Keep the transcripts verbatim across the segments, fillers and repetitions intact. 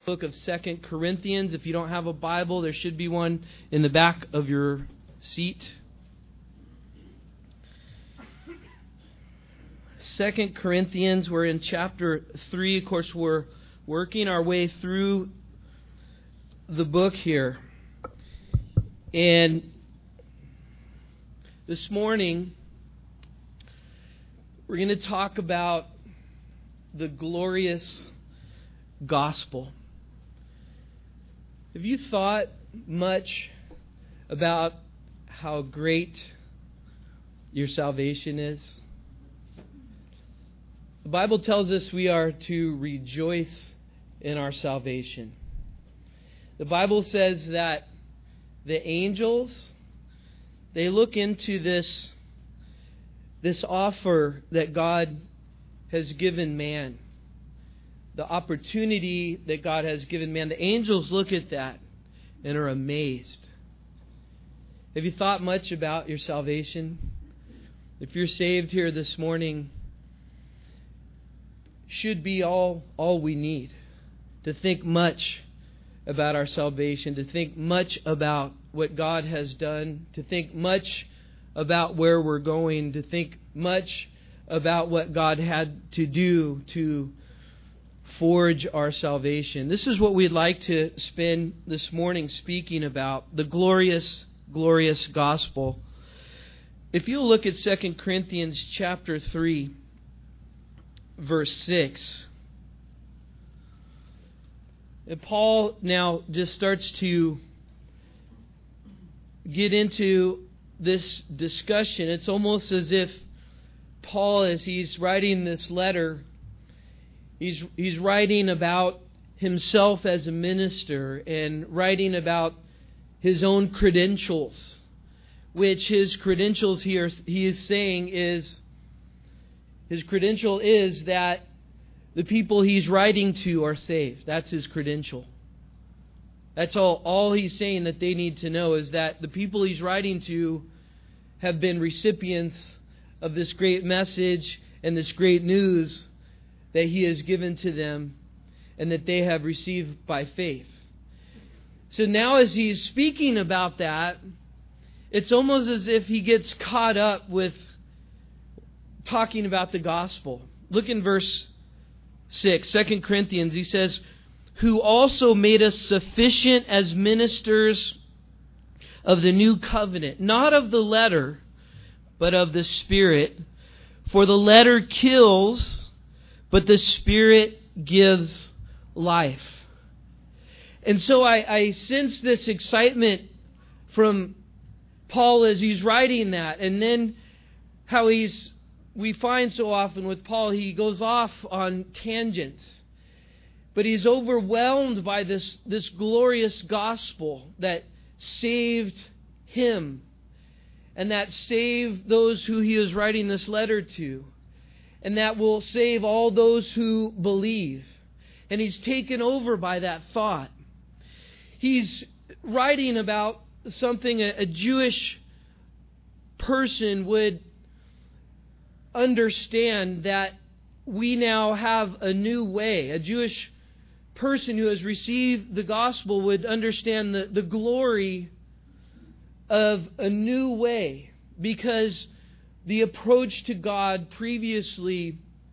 book of Second Corinthians. If you don't have a Bible, there should be one in the back of your seat. Second Corinthians, we're in chapter three. Of course, we're working our way through the book here. And this morning, we're going to talk about the glorious gospel. Have you thought much about how great your salvation is? The Bible tells us we are to rejoice in our salvation. The Bible says that the angels, they look into this, this offer that God has given man. The opportunity that God has given man. The angels look at that and are amazed. Have you thought much about your salvation? If you're saved here this morning, should be all, all we need. To think much about our salvation. To think much about what God has done. To think much about where we're going. To think much about what God had to do to forge our salvation. This is what we'd like to spend this morning speaking about, the glorious, glorious gospel. If you look at Second Corinthians chapter three, verse six, and Paul now just starts to get into this discussion. It's almost as if Paul, as he's writing this letter, He's he's writing about himself as a minister and writing about his own credentials, which his credentials here he is saying is his credential is that the people he's writing to are saved. That's his credential. That's all all he's saying that they need to know is that the people he's writing to have been recipients of this great message and this great news that He has given to them and that they have received by faith. So now as he's speaking about that, it's almost as if he gets caught up with talking about the gospel. Look in verse six, Second Corinthians, he says, who also made us sufficient as ministers of the new covenant, not of the letter, but of the Spirit. For the letter kills, but the Spirit gives life. And so I, I sense this excitement from Paul as he's writing that. And then how he's, we find so often with Paul, he goes off on tangents. But he's overwhelmed by this, this glorious gospel that saved him and that saved those who he is writing this letter to. And that will save all those who believe. And he's taken over by that thought. He's writing about something a, a Jewish person would understand, that we now have a new way. A Jewish person who has received the gospel would understand the, the glory of a new way, because the approach to God previously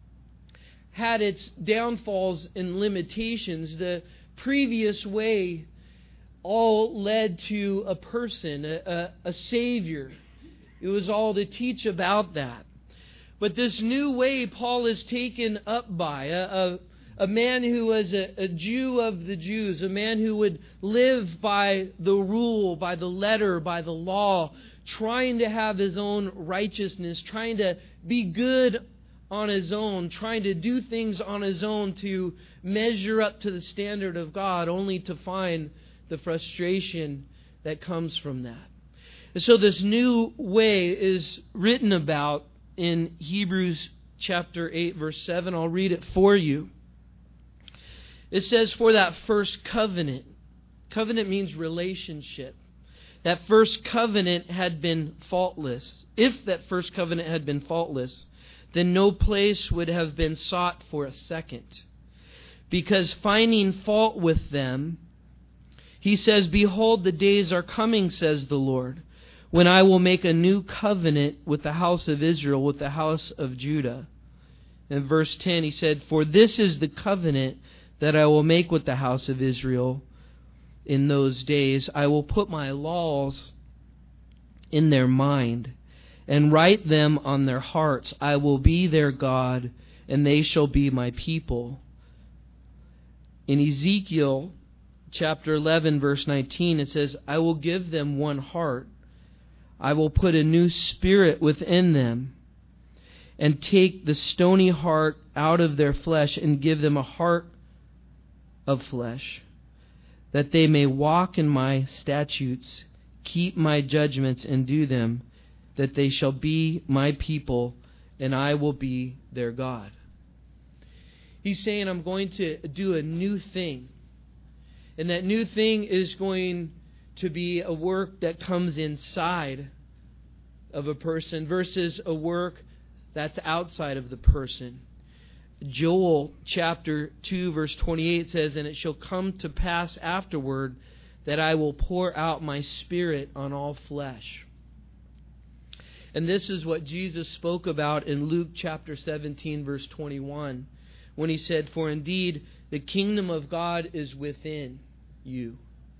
had its downfalls and limitations. The previous way all led to a person, a, a, a Savior. It was all to teach about that. But this new way Paul is taken up by, a, a, a man who was a, a Jew of the Jews, a man who would live by the rule, by the letter, by the law, trying to have his own righteousness, trying to be good on his own, trying to do things on his own to measure up to the standard of God, only to find the frustration that comes from that. And so this new way is written about in Hebrews chapter eight, verse seven. I'll read it for you. It says, for that first covenant, covenant means relationship. That first covenant had been faultless. If that first covenant had been faultless, then no place would have been sought for a second. because finding fault with them, he says, "Behold, the days are coming, says the Lord, when I will make a new covenant with the house of Israel, with the house of Judah." In verse ten, he said, "For this is the covenant that I will make with the house of Israel in those days. I will put my laws in their mind and write them on their hearts. I will be their God, and they shall be my people." In Ezekiel chapter eleven, verse nineteen, it says, "I will give them one heart. I will put a new spirit within them, and take the stony heart out of their flesh, and give them a heart of flesh, that they may walk in my statutes, keep my judgments, and do them, that they shall be my people, and I will be their God." He's saying, I'm going to do a new thing. And that new thing is going to be a work that comes inside of a person versus a work that's outside of the person. Joel chapter two verse twenty-eight says, "And it shall come to pass afterward that I will pour out my Spirit on all flesh." And this is what Jesus spoke about in Luke chapter seventeen verse twenty-one, when he said, "For indeed the kingdom of God is within you."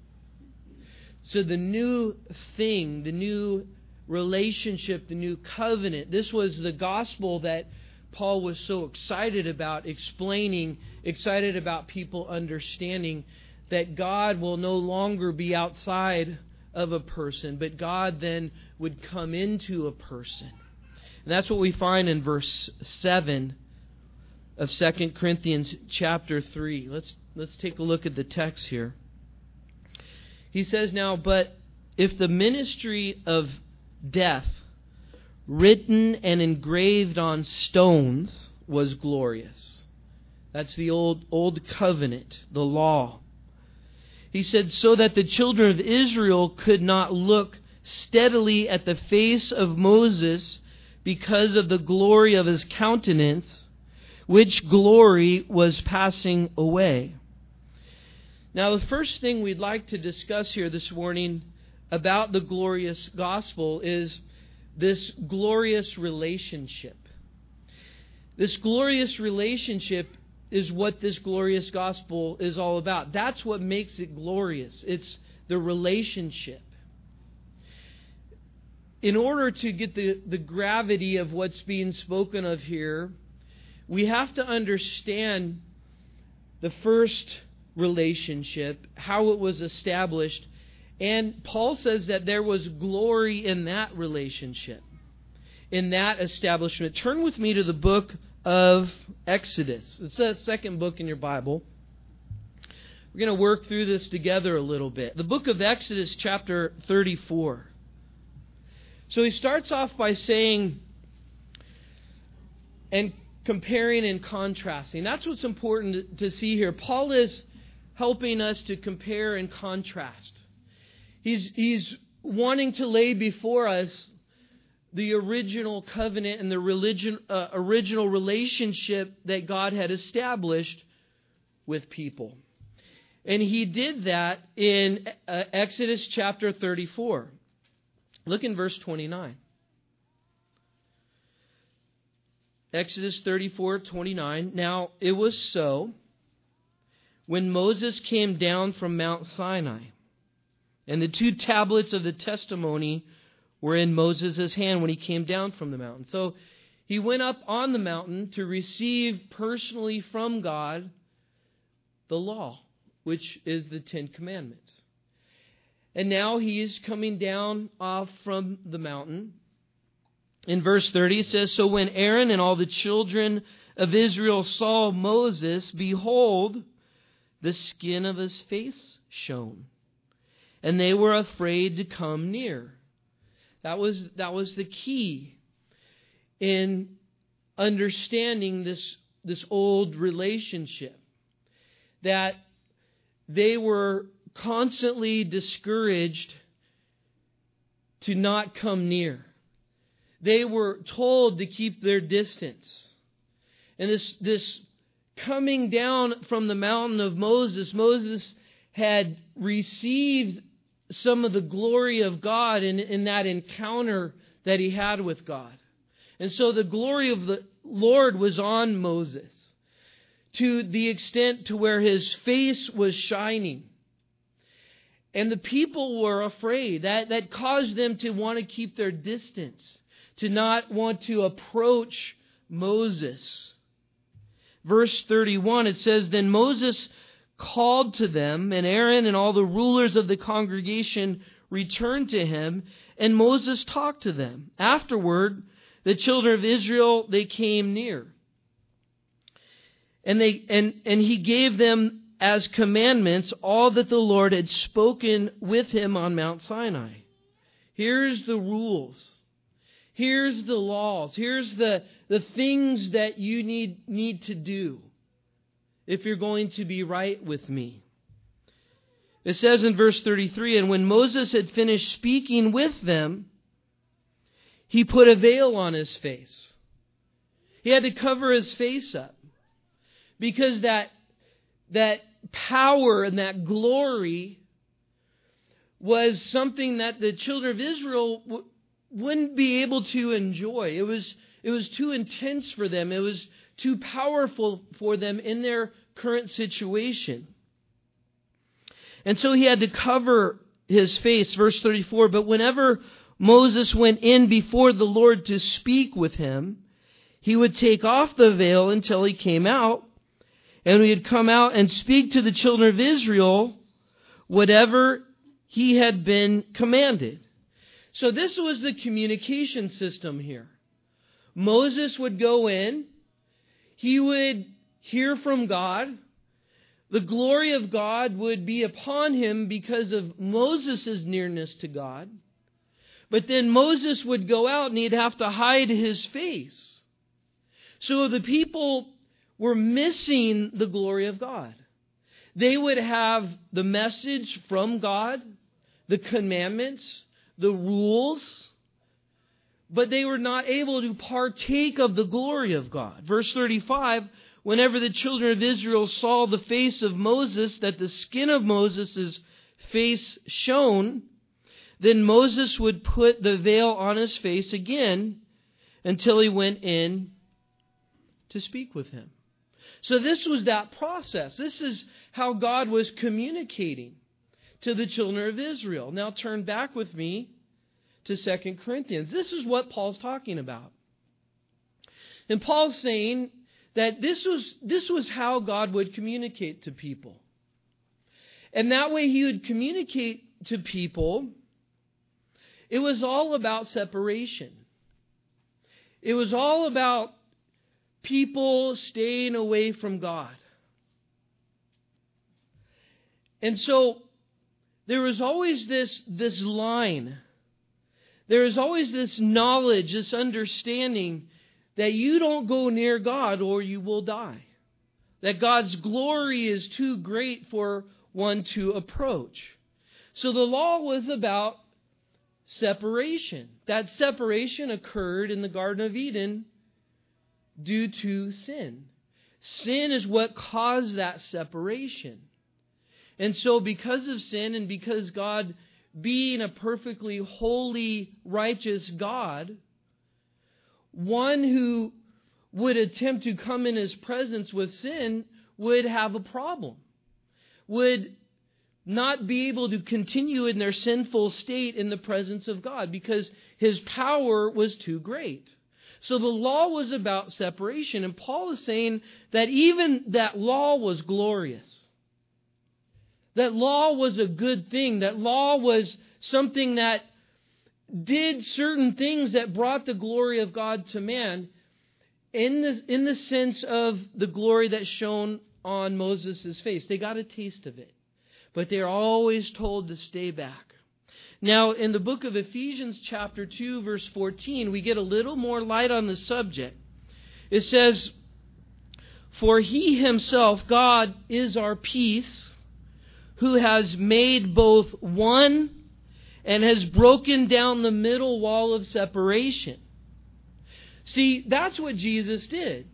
So the new thing, the new relationship, the new covenant, this was the gospel that Paul was so excited about explaining, excited about people understanding that God will no longer be outside of a person, but God then would come into a person. And that's what we find in verse seven of Second Corinthians chapter three. Let's let's take a look at the text here. He says, "Now, but if the ministry of death, written and engraved on stones, was glorious." That's the old old covenant, the law. He said, "So that the children of Israel could not look steadily at the face of Moses because of the glory of his countenance, which glory was passing away." Now, the first thing we'd like to discuss here this morning about the glorious gospel is this glorious relationship. This glorious relationship is what this glorious gospel is all about. That's what makes it glorious. It's the relationship. In order to get the, the gravity of what's being spoken of here, we have to understand the first relationship, how it was established. And Paul says that there was glory in that relationship, in that establishment. Turn with me to the book of Exodus. It's the second book in your Bible. We're going to work through this together a little bit. The book of Exodus, chapter thirty-four. So he starts off by saying, and comparing and contrasting. That's what's important to see here. Paul is helping us to compare and contrast. He's, he's wanting to lay before us the original covenant and the religion, uh, original relationship that God had established with people. And he did that in uh, Exodus chapter thirty-four. Look in verse twenty-nine. Exodus thirty-four twenty-nine. "Now it was so, when Moses came down from Mount Sinai, and the two tablets of the testimony were in Moses' hand when he came down from the mountain." So he went up on the mountain to receive personally from God the law, which is the Ten Commandments. And now he is coming down off from the mountain. In verse thirty it says, "So when Aaron and all the children of Israel saw Moses, behold, the skin of his face shone, and they were afraid to come near." That was, that was the key in understanding this, this old relationship. That they were constantly discouraged to not come near. They were told to keep their distance. And this, this coming down from the mountain of Moses, Moses had received some of the glory of God in, in that encounter that he had with God. And so the glory of the Lord was on Moses to the extent to where his face was shining. And the people were afraid. That, that caused them to want to keep their distance, to not want to approach Moses. Verse thirty-one, it says, Then Moses called to them, and Aaron and all the rulers of the congregation returned to him, and Moses talked to them. Afterward, the children of Israel, they came near. And they and, and he gave them as commandments all that the Lord had spoken with him on Mount Sinai. Here's the rules. Here's the laws. Here's the, the things that you need, need to do if you're going to be right with me. It says in verse thirty-three, And when Moses had finished speaking with them, he put a veil on his face. He had to cover his face up. Because that, that power and that glory was something that the children of Israel w- wouldn't be able to enjoy. It was, it was too intense for them. It was too powerful for them in their current situation. And so he had to cover his face. Verse thirty-four, But whenever Moses went in before the Lord to speak with him, he would take off the veil until he came out, and he would come out and speak to the children of Israel whatever he had been commanded. So this was the communication system here. Moses would go in. He would hear from God. The glory of God would be upon him because of Moses' nearness to God. But then Moses would go out and he'd have to hide his face. So the people were missing the glory of God. They would have the message from God, the commandments, the rules, but they were not able to partake of the glory of God. Verse thirty-five, Whenever the children of Israel saw the face of Moses, that the skin of Moses' face shone, then Moses would put the veil on his face again until he went in to speak with him. So this was that process. This is how God was communicating to the children of Israel. Now turn back with me to Second Corinthians. This is what Paul's talking about. And Paul's saying that this was, this was how God would communicate to people. And that way he would communicate to people. It was all about separation. It was all about people staying away from God. And so there was always this, this line. There is always this knowledge, this understanding that you don't go near God or you will die. That God's glory is too great for one to approach. So the law was about separation. That separation occurred in the Garden of Eden due to sin. Sin is what caused that separation. And so because of sin and because God being a perfectly holy, righteous God, one who would attempt to come in His presence with sin would have a problem. Would not be able to continue in their sinful state in the presence of God because His power was too great. So the law was about separation. And Paul is saying that even that law was glorious. That law was a good thing. That law was something that did certain things that brought the glory of God to man in the, in the sense of the glory that shone on Moses' face. They got a taste of it. But they're always told to stay back. Now, in the book of Ephesians chapter two, verse fourteen, we get a little more light on the subject. It says, "For He Himself, God, is our peace, who has made both one and has broken down the middle wall of separation." See, that's what Jesus did.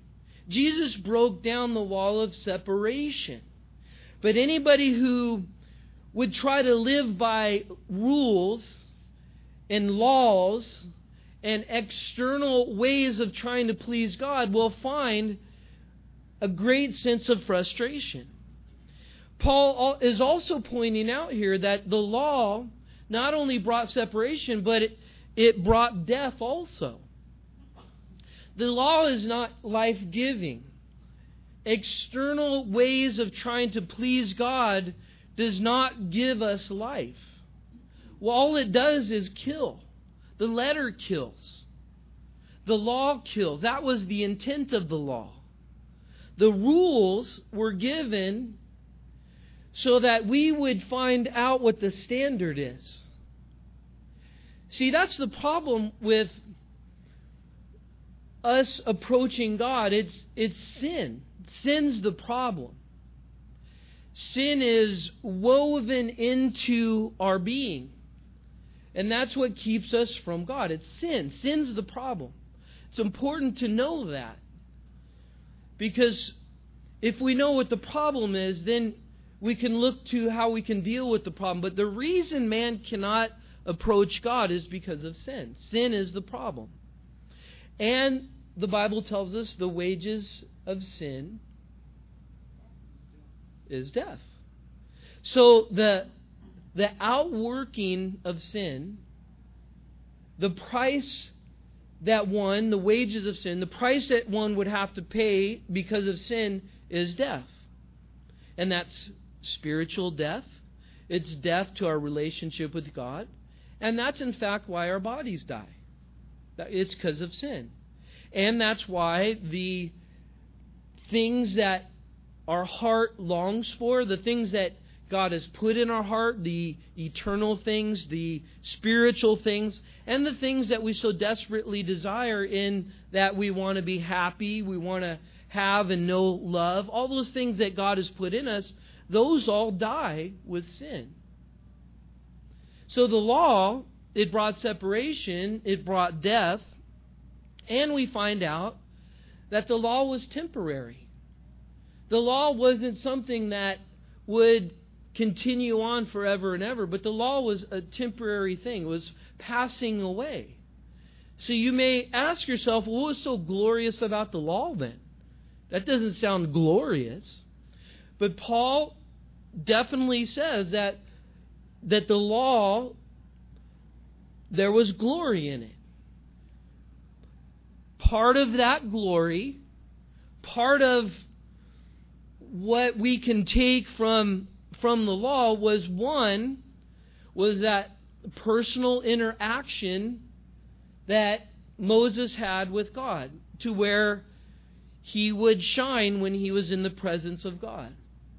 Jesus broke down the wall of separation. But anybody who would try to live by rules and laws and external ways of trying to please God will find a great sense of frustration. Paul is also pointing out here that the law not only brought separation, but it, it brought death also. The law is not life-giving. External ways of trying to please God does not give us life. Well, all it does is kill. The letter kills. The law kills. That was the intent of the law. The rules were given so that we would find out what the standard is. See, that's the problem with us approaching God. It's, it's sin. Sin's the problem. Sin is woven into our being. And that's what keeps us from God. It's sin. Sin's the problem. It's important to know that. Because if we know what the problem is, then we can look to how we can deal with the problem. But the reason man cannot approach God is because of sin. Sin is the problem. And the Bible tells us the wages of sin is death. So the, the outworking of sin, the price that one, the wages of sin, the price that one would have to pay because of sin is death. And that's spiritual death. It's death to our relationship with God. And that's in fact why our bodies die. It's because of sin. And that's why the things that our heart longs for, the things that God has put in our heart, the eternal things, the spiritual things, and the things that we so desperately desire in that we want to be happy, we want to have and know love, all those things that God has put in us, those all die with sin. So the law, it brought separation, it brought death, and we find out that the law was temporary. The law wasn't something that would continue on forever and ever, but the law was a temporary thing. It was passing away. So you may ask yourself, well, what was so glorious about the law then? That doesn't sound glorious. But Paul definitely says that, that the law, there was glory in it. Part of that glory, part of what we can take from, from the law was one, was that personal interaction that Moses had with God, to where he would shine when he was in the presence of God.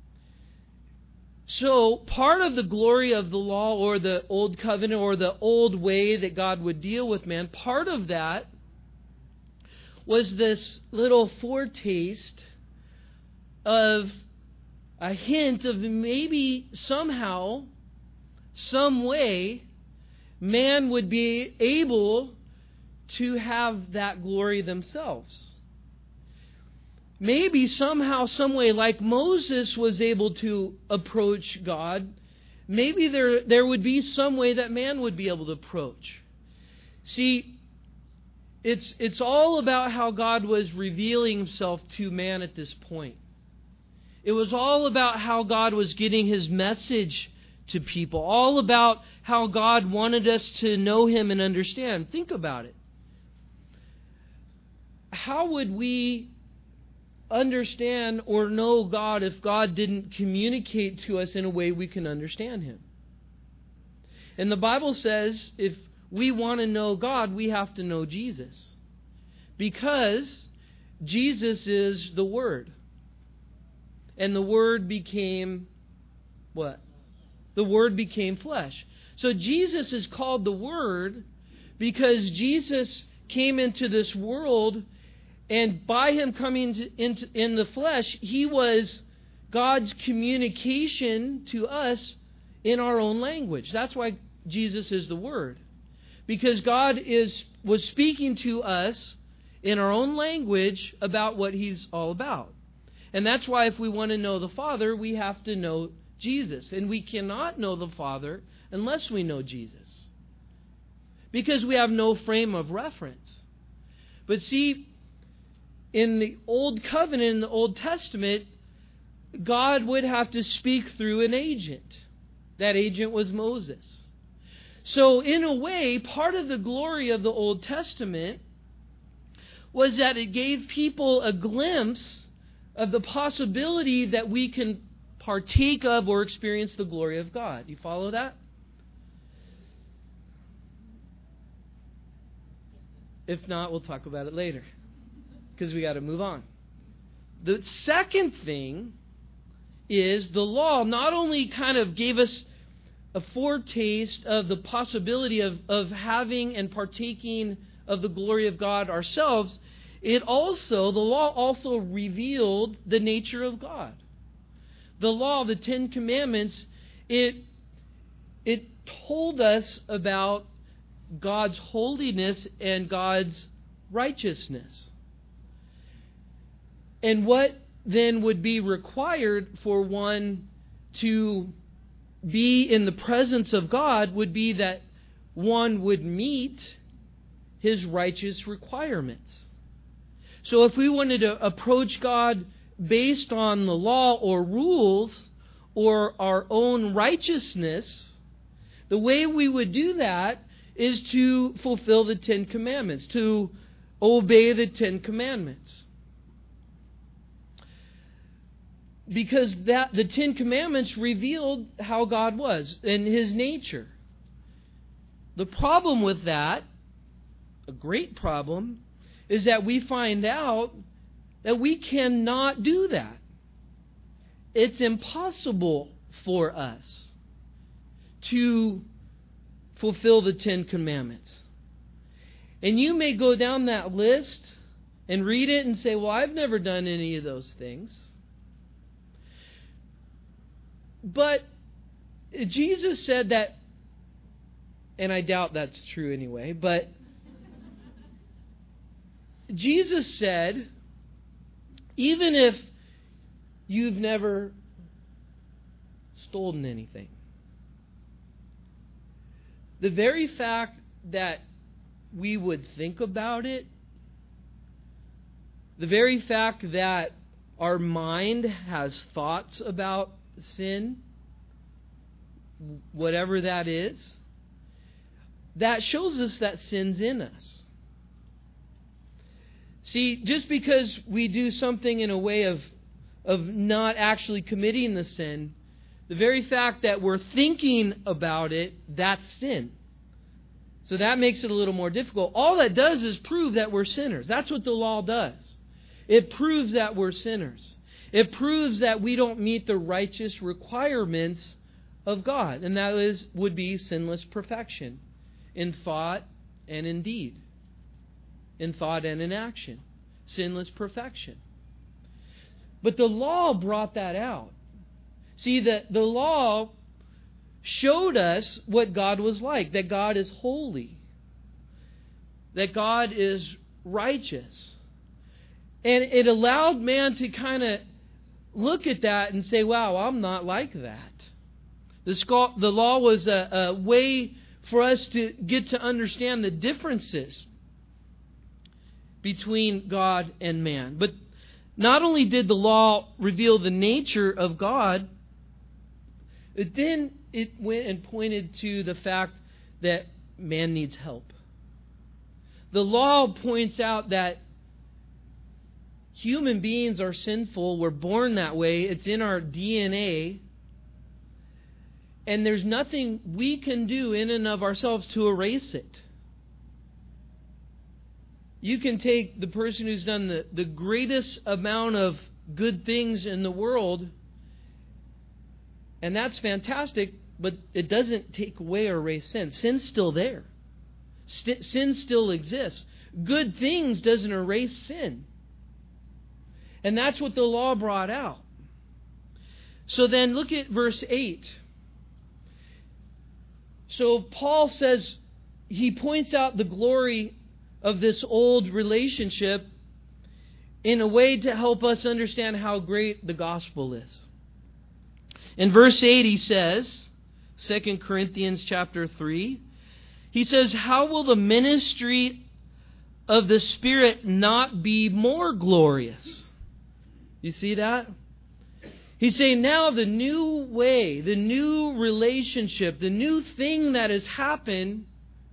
So part of the glory of the law, or the old covenant, or the old way that God would deal with man, part of that was this little foretaste of a hint of maybe somehow, some way, man would be able to have that glory themselves. Maybe somehow, some way, like Moses was able to approach God, maybe there, there would be some way that man would be able to approach. See, It's, it's all about how God was revealing Himself to man at this point. It was all about how God was getting His message to people. All about how God wanted us to know Him and understand. Think about it. How would we understand or know God if God didn't communicate to us in a way we can understand Him? And the Bible says if we want to know God, we have to know Jesus. Because Jesus is the Word. And the Word became what? The Word became flesh. So Jesus is called the Word because Jesus came into this world, and by Him coming to, into, in the flesh, He was God's communication to us in our own language. That's why Jesus is the Word. Because God is was speaking to us in our own language about what He's all about. And that's why if we want to know the Father, we have to know Jesus. And we cannot know the Father unless we know Jesus, because we have no frame of reference. But see, in the Old Covenant, in the Old Testament, God would have to speak through an agent. That agent was Moses. So in a way, part of the glory of the Old Testament was that it gave people a glimpse of the possibility that we can partake of or experience the glory of God. You follow that? If not, we'll talk about it later, because we got to move on. The second thing is the law not only kind of gave us a foretaste of the possibility of, of having and partaking of the glory of God ourselves, it also, the law also revealed the nature of God. The law, the Ten Commandments, it, it told us about God's holiness and God's righteousness. And what then would be required for one to be in the presence of God would be that one would meet His righteous requirements. So if we wanted to approach God based on the law or rules or our own righteousness, the way we would do that is to fulfill the Ten Commandments, to obey the Ten Commandments. Because that the Ten Commandments revealed how God was and His nature. The problem with that, a great problem, is that we find out that we cannot do that. It's impossible for us to fulfill the Ten Commandments. And you may go down that list and read it and say, well, I've never done any of those things. But Jesus said that, and I doubt that's true anyway, but Jesus said, even if you've never stolen anything, the very fact that we would think about it, the very fact that our mind has thoughts about sin, whatever that is, that shows us that sin's in us. See, just because we do something in a way of, of not actually committing the sin, the very fact that we're thinking about it, that's sin. So that makes it a little more difficult. All that does is prove that we're sinners. That's what the law does. It proves that we're sinners. It proves that we don't meet the righteous requirements of God. And that is would be sinless perfection in thought and in deed. In thought and in action. Sinless perfection. But the law brought that out. See, the, the law showed us what God was like. That God is holy. That God is righteous. And it allowed man to kind of look at that and say, wow, I'm not like that. The, the law was a, a way for us to get to understand the differences between God and man. But not only did the law reveal the nature of God, but then it went and pointed to the fact that man needs help. The law points out that human beings are sinful. We're born that way. It's in our D N A. And there's nothing we can do in and of ourselves to erase it. You can take the person who's done the, the greatest amount of good things in the world, and that's fantastic, but it doesn't take away or erase sin. Sin's still there. St- sin still exists. Good things doesn't erase sin. And that's what the law brought out. So then look at verse eight. So Paul says, he points out the glory of this old relationship in a way to help us understand how great the gospel is. In verse eight he says, Second Corinthians chapter three, he says, how will the ministry of the Spirit not be more glorious? You see that? He's saying now the new way, the new relationship, the new thing that has happened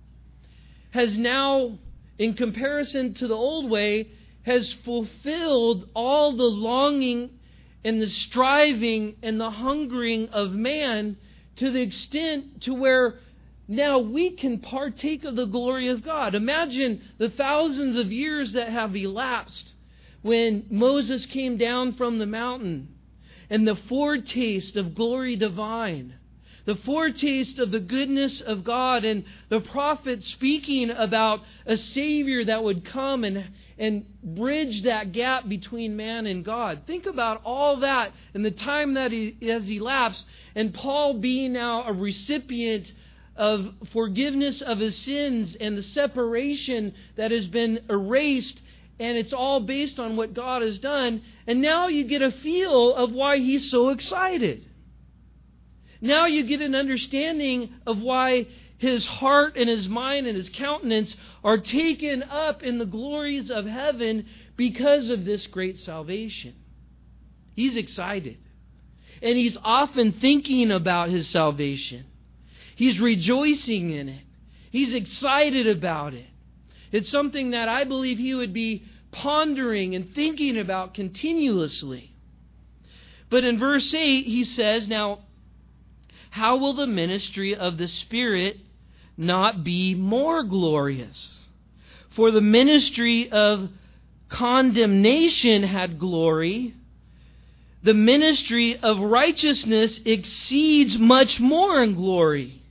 has now, in comparison to the old way, has fulfilled all the longing and the striving and the hungering of man to the extent to where now we can partake of the glory of God. Imagine the thousands of years that have elapsed when Moses came down from the mountain and the foretaste of glory divine, the foretaste of the goodness of God, and the prophet speaking about a Savior that would come and, and bridge that gap between man and God. Think about all that and the time that has elapsed, and Paul being now a recipient of forgiveness of his sins and the separation that has been erased, and it's all based on what God has done. And now you get a feel of why he's so excited. Now you get an understanding of why his heart and his mind and his countenance are taken up in the glories of heaven because of this great salvation. He's excited. And he's often thinking about his salvation. He's rejoicing in it. He's excited about it. It's something that I believe he would be pondering and thinking about continuously. But in verse eight, he says, now, how will the ministry of the Spirit not be more glorious? For the ministry of condemnation had glory. The ministry of righteousness exceeds much more in glory.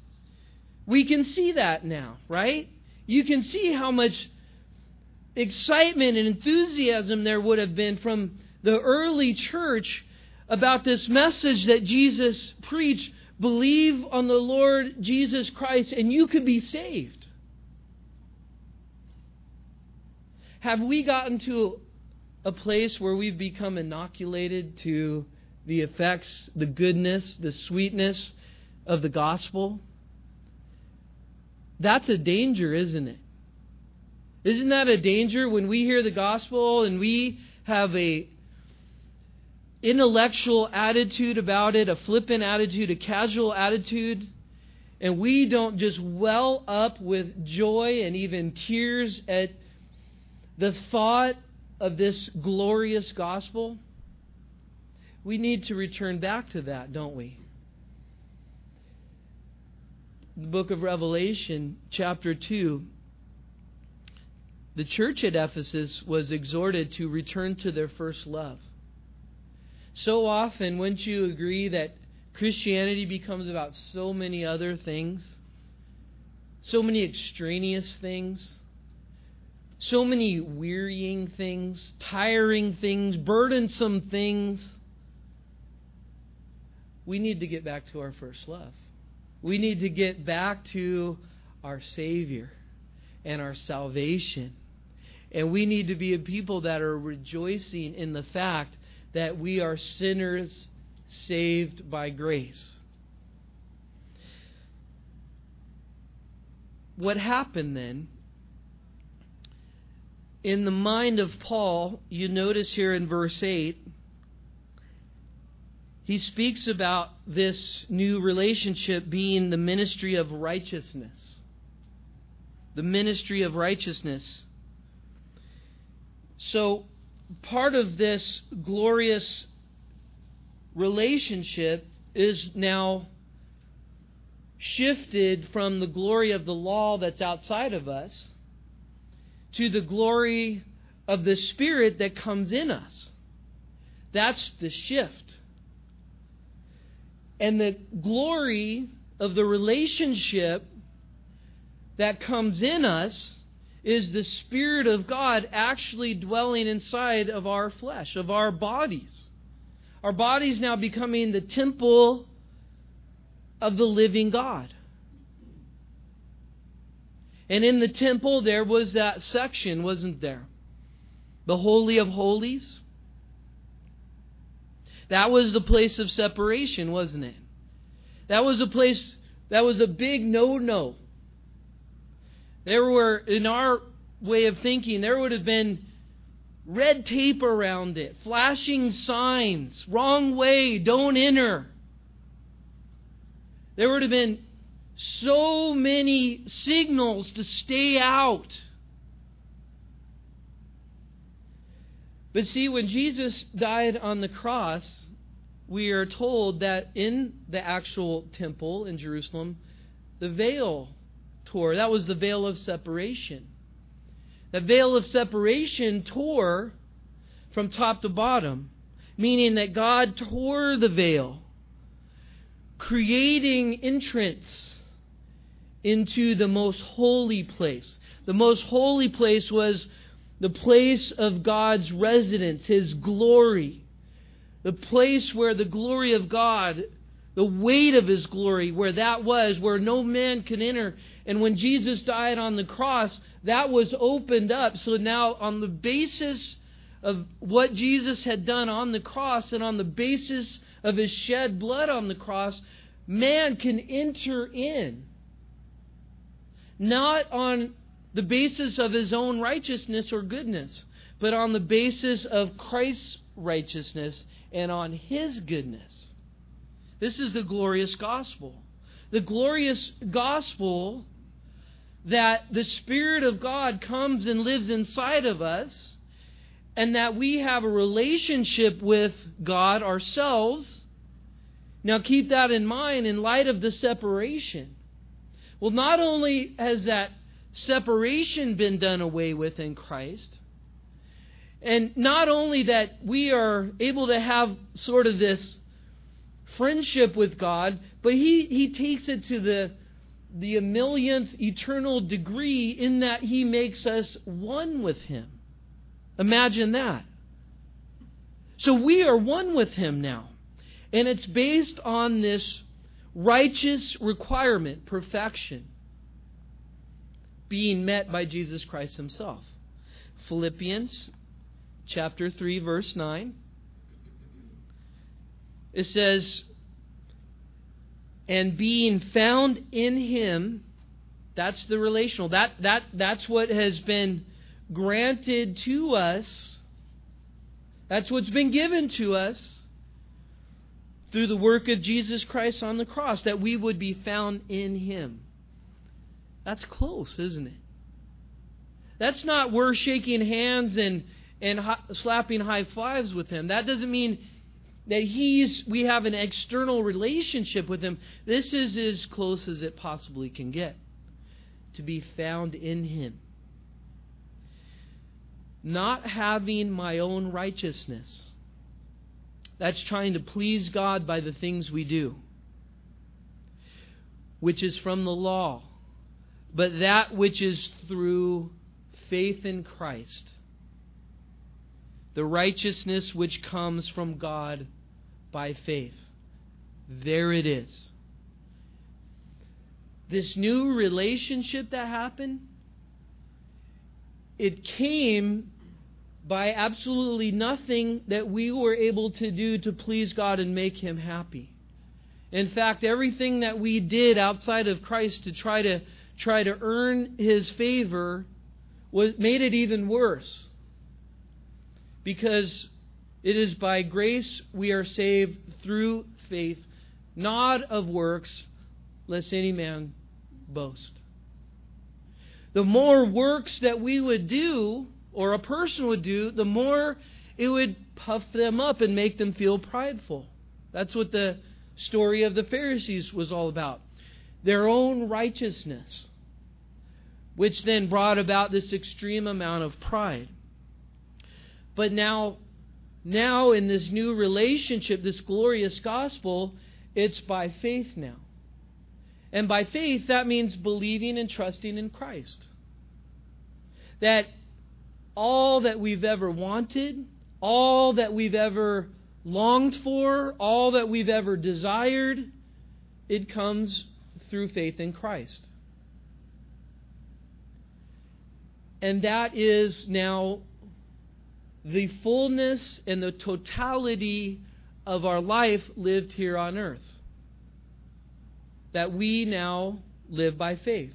We can see that now, right? You can see how much excitement and enthusiasm there would have been from the early church about this message that Jesus preached. Believe on the Lord Jesus Christ and you could be saved. Have we gotten to a place where we've become inoculated to the effects, the goodness, the sweetness of the gospel? That's a danger, isn't it? Isn't that a danger when we hear the gospel and we have a intellectual attitude about it, a flippant attitude, a casual attitude, and we don't just well up with joy and even tears at the thought of this glorious gospel? We need to return back to that, don't we? The book of Revelation, chapter two, the church at Ephesus was exhorted to return to their first love. So often, wouldn't you agree that Christianity becomes about so many other things? So many extraneous things. So many wearying things, tiring things, burdensome things. We need to get back to our first love. We need to get back to our Savior and our salvation. And we need to be a people that are rejoicing in the fact that we are sinners saved by grace. What happened then? In the mind of Paul, you notice here in verse eight, he speaks about this new relationship being the ministry of righteousness. The ministry of righteousness. So, part of this glorious relationship is now shifted from the glory of the law that's outside of us to the glory of the Spirit that comes in us. That's the shift. And the glory of the relationship that comes in us is the Spirit of God actually dwelling inside of our flesh, of our bodies. Our bodies now becoming the temple of the living God. And in the temple there was that section, wasn't there? The Holy of Holies. That was the place of separation, wasn't it? That was a place, that was a big no-no. There were, in our way of thinking, there would have been red tape around it, flashing signs, wrong way, don't enter. There would have been so many signals to stay out. But see, when Jesus died on the cross, we are told that in the actual temple in Jerusalem, the veil tore. That was the veil of separation. The veil of separation tore from top to bottom, meaning that God tore the veil, creating entrance into the most holy place. The most holy place was the place of God's residence, His glory. The place where the glory of God, the weight of His glory, where that was, where no man could enter. And when Jesus died on the cross, that was opened up. So now on the basis of what Jesus had done on the cross and on the basis of His shed blood on the cross, man can enter in. Not on the basis of his own righteousness or goodness, but on the basis of Christ's righteousness and on His goodness. This is the glorious gospel. The glorious gospel that the Spirit of God comes and lives inside of us, and that we have a relationship with God ourselves. Now keep that in mind in light of the separation. Well, not only has that separation been done away with in Christ, and not only that we are able to have sort of this friendship with God, but He, he takes it to the, the millionth eternal degree in that He makes us one with Him. Imagine that. So we are one with Him now. And it's based on this righteous requirement, perfection, being met by Jesus Christ Himself. Philippians chapter three, verse nine. It says, and being found in Him, that's the relational. That that that's what has been granted to us. That's what's been given to us through the work of Jesus Christ on the cross, that we would be found in Him. That's close, isn't it? That's not we're shaking hands and and hi, slapping high fives with Him. That doesn't mean that He's we have an external relationship with Him. This is as close as it possibly can get, to be found in Him. Not having my own righteousness. That's trying to please God by the things we do, which is from the law, but that which is through faith in Christ, the righteousness which comes from God by faith. There it is. This new relationship that happened, it came by absolutely nothing that we were able to do to please God and make Him happy. In fact, everything that we did outside of Christ to try to try to earn His favor was made it even worse. Because it is by grace we are saved through faith, not of works, lest any man boast. The more works that we would do, or a person would do, the more it would puff them up and make them feel prideful. That's what the story of the Pharisees was all about. Their own righteousness, which then brought about this extreme amount of pride. But now, now in this new relationship, this glorious gospel, it's by faith now. And by faith, that means believing and trusting in Christ. That all that we've ever wanted, all that we've ever longed for, all that we've ever desired, it comes through faith in Christ. And that is now the fullness and the totality of our life lived here on earth. That we now live by faith.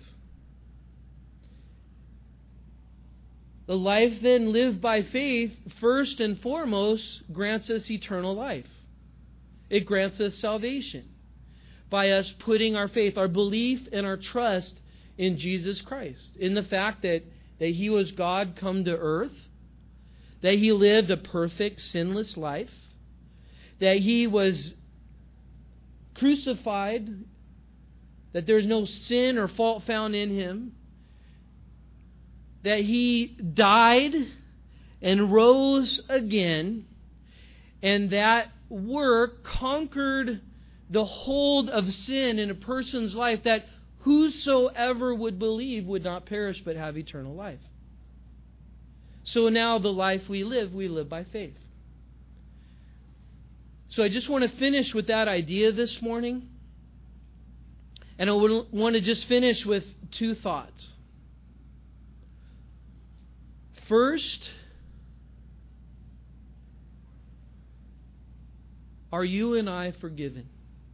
The life then lived by faith, first and foremost, grants us eternal life. It grants us salvation by us putting our faith, our belief, and our trust in Jesus Christ. In the fact that, that He was God come to earth, that He lived a perfect, sinless life, that He was crucified, that there is no sin or fault found in Him, that He died and rose again, and that work conquered the hold of sin in a person's life, that whosoever would believe would not perish but have eternal life. So now the life we live, we live by faith. So I just want to finish with that idea this morning. And I would want to just finish with two thoughts. First, are you and I forgiven?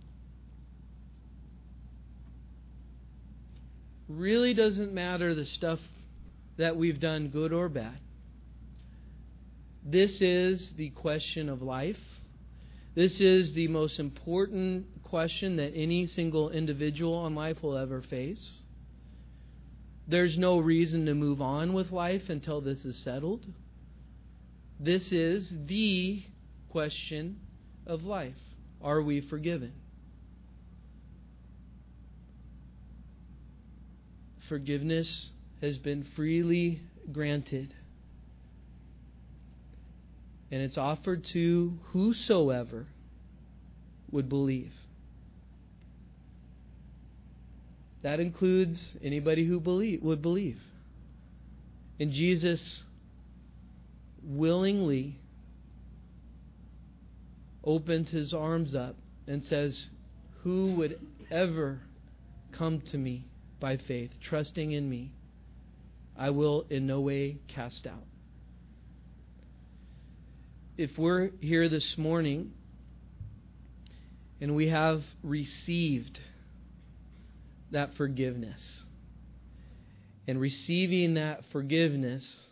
Really doesn't matter the stuff that we've done, good or bad. This is the question of life. This is the most important question that any single individual in life will ever face. There's no reason to move on with life until this is settled. This is the question of life. Are we forgiven? Forgiveness has been freely granted. And it's offered to whosoever would believe. That includes anybody who believe, would believe. And Jesus willingly opens His arms up and says, who would ever come to me by faith, trusting in me, I will in no way cast out. If we're here this morning and we have received that forgiveness, and receiving that forgiveness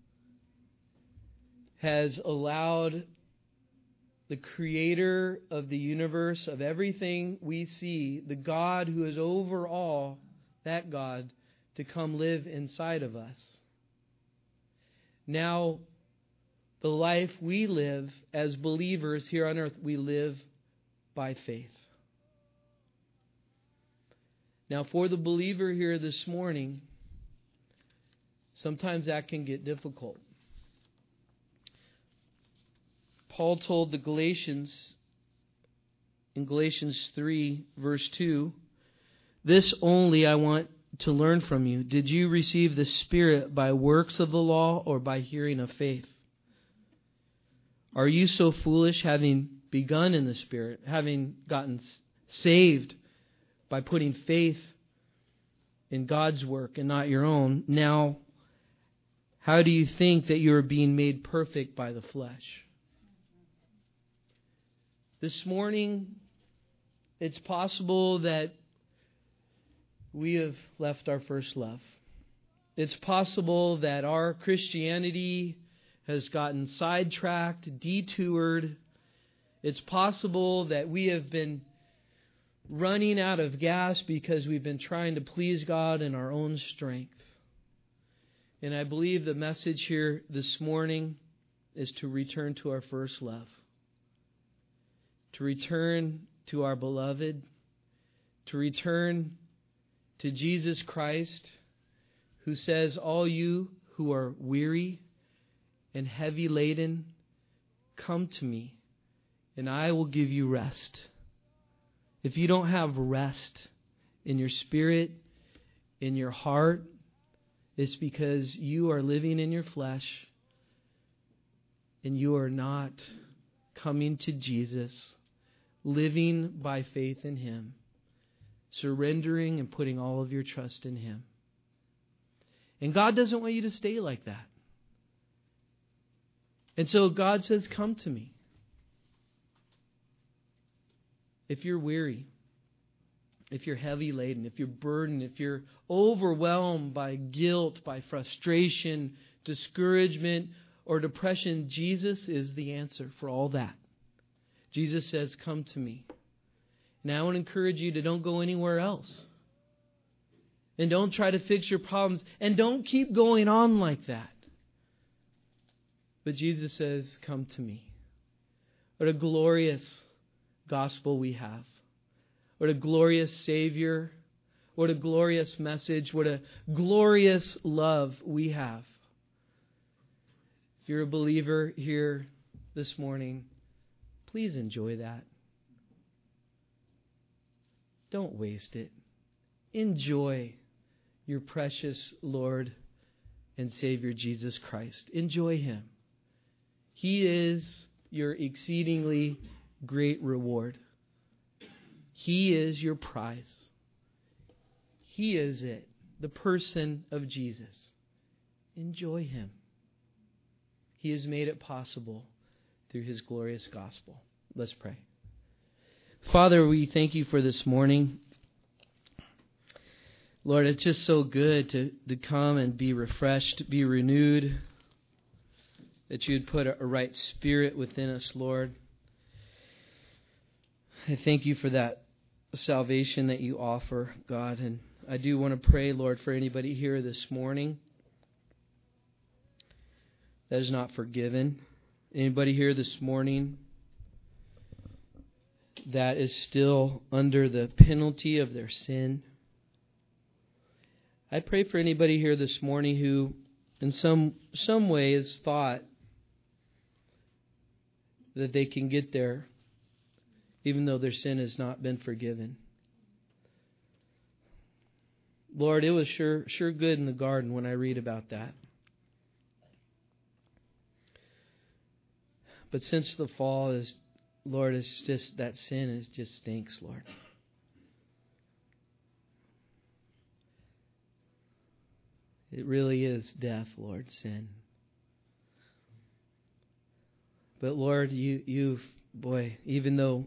has allowed the Creator of the universe, of everything we see, the God who is over all, that God, to come live inside of us. Now, the life we live as believers here on earth, we live by faith. Now, for the believer here this morning, sometimes that can get difficult. Paul told the Galatians in Galatians three, verse two, this only I want to learn from you. Did you receive the Spirit by works of the law or by hearing of faith? Are you so foolish, having begun in the Spirit, having gotten saved by putting faith in God's work and not your own? Now, how do you think that you are being made perfect by the flesh? This morning, it's possible that we have left our first love. It's possible that our Christianity has gotten sidetracked, detoured. It's possible that we have been running out of gas because we've been trying to please God in our own strength. And I believe the message here this morning is to return to our first love. To return to our beloved. To return to Jesus Christ, who says, all you who are weary and heavy laden, come to me, and I will give you rest. If you don't have rest in your spirit, in your heart, it's because you are living in your flesh and you are not coming to Jesus, living by faith in Him, surrendering and putting all of your trust in Him. And God doesn't want you to stay like that. And so God says, come to me. If you're weary, if you're heavy laden, if you're burdened, if you're overwhelmed by guilt, by frustration, discouragement, or depression, Jesus is the answer for all that. Jesus says, come to me. Now I want to encourage you to don't go anywhere else. And don't try to fix your problems. And don't keep going on like that. But Jesus says, come to me. What a glorious gospel we have. What a glorious Savior. What a glorious message. What a glorious love we have. If you're a believer here this morning, please enjoy that. Don't waste it. Enjoy your precious Lord and Savior Jesus Christ. Enjoy Him. He is your exceedingly great reward. He is your prize. He is it, the person of Jesus. Enjoy Him. He has made it possible through His glorious gospel. Let's pray. Father, we thank You for this morning. Lord, it's just so good to, to come and be refreshed, be renewed, that You'd put a, a right spirit within us, Lord. I thank You for that salvation that You offer, God. And I do want to pray, Lord, for anybody here this morning that is not forgiven. Anybody here this morning that is still under the penalty of their sin. I pray for anybody here this morning who in some some way has thought that they can get there even though their sin has not been forgiven. Lord, it was sure sure good in the garden when I read about that. But since the fall is, Lord, it's just that sin is just stinks, Lord. It really is death, Lord, sin. But Lord, you, you've, boy, even though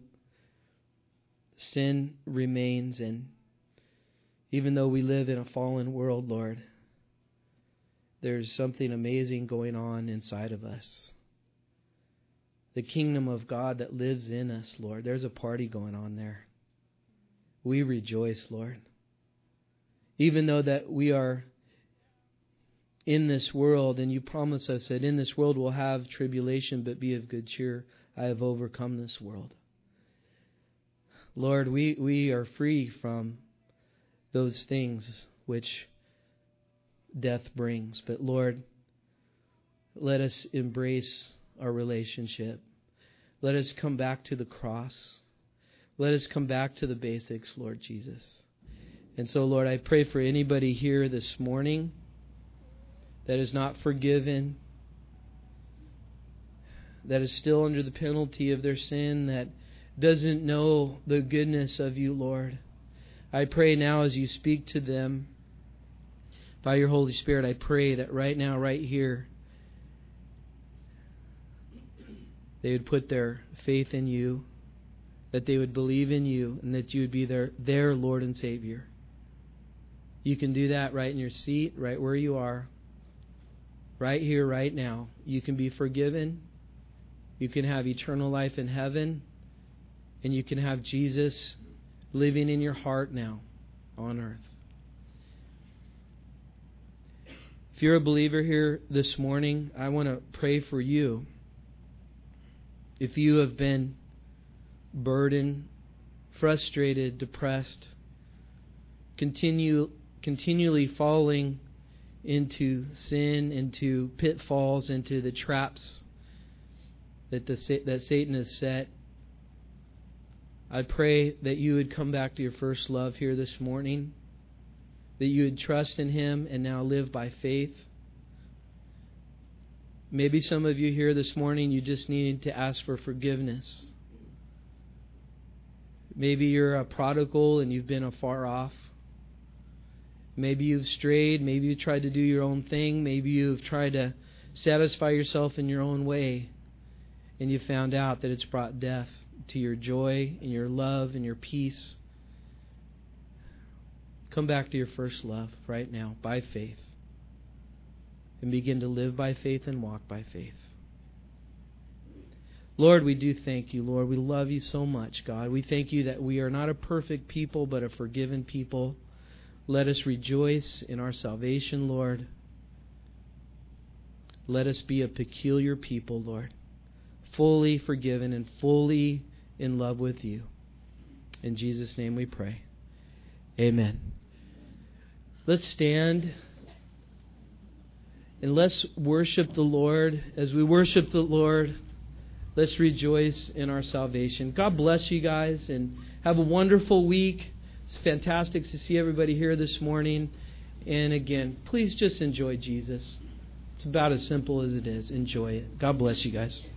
sin remains and even though we live in a fallen world, Lord, there's something amazing going on inside of us. The kingdom of God that lives in us, Lord. There's a party going on there. We rejoice, Lord. Even though that we are in this world, and You promise us that in this world we'll have tribulation, but be of good cheer. I have overcome this world. Lord, we, we are free from those things which death brings. But Lord, let us embrace our relationship. Let us come back to the cross. Let us come back to the basics, Lord Jesus. And so, Lord, I pray for anybody here this morning that is not forgiven, that is still under the penalty of their sin, that doesn't know the goodness of You, Lord. I pray now as You speak to them by Your Holy Spirit, I pray that right now, right here, they would put their faith in You, that they would believe in You, and that You would be their, their Lord and Savior. You can do that right in your seat, right where you are, right here, right now. You can be forgiven. You can have eternal life in heaven. And you can have Jesus living in your heart now on earth. If you're a believer here this morning, I want to pray for you. If you have been burdened, frustrated, depressed, continue continually falling into sin, into pitfalls, into the traps that the that Satan has set, I pray that you would come back to your first love here this morning, that you would trust in Him and now live by faith. Maybe some of you here this morning, you just need to ask for forgiveness. Maybe you're a prodigal and you've been afar off. Maybe you've strayed. Maybe you tried to do your own thing. Maybe you've tried to satisfy yourself in your own way. And you found out that it's brought death to your joy and your love and your peace. Come back to your first love right now by faith. And begin to live by faith and walk by faith. Lord, we do thank you, Lord. We love you so much, God. We thank you that we are not a perfect people, but a forgiven people. Let us rejoice in our salvation, Lord. Let us be a peculiar people, Lord, fully forgiven and fully in love with you. In Jesus' name we pray. Amen. Let's stand and let's worship the Lord. As we worship the Lord, let's rejoice in our salvation. God bless you guys and have a wonderful week. It's fantastic to see everybody here this morning. And again, please just enjoy Jesus. It's about as simple as it is. Enjoy it. God bless you guys.